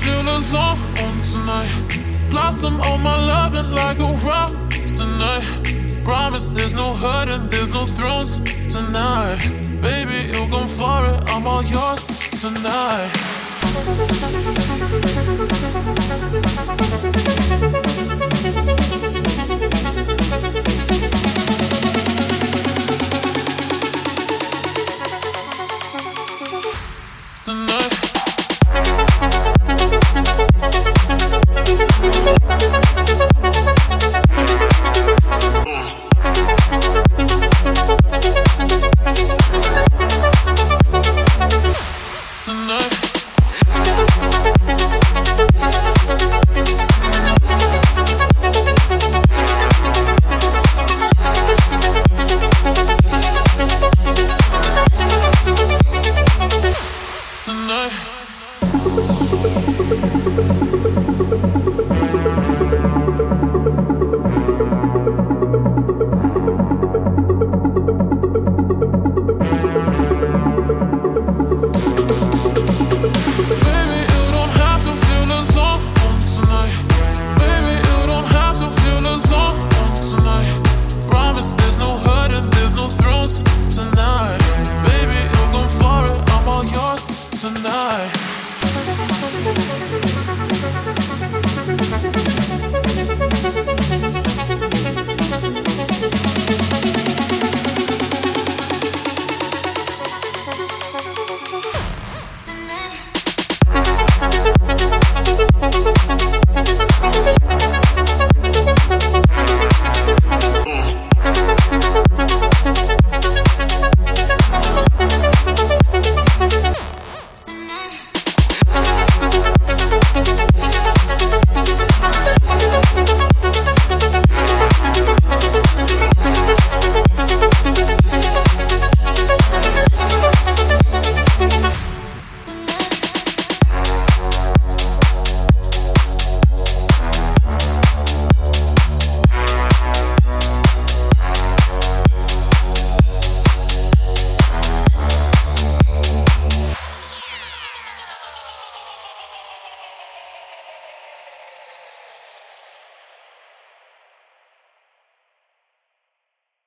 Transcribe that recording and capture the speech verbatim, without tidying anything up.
feel alone tonight. Blossom on my loving like a rose tonight. Promise there's no hurt and there's no thrones tonight. Baby, you're going for it, I'm all yours tonight. Tonight. Tonight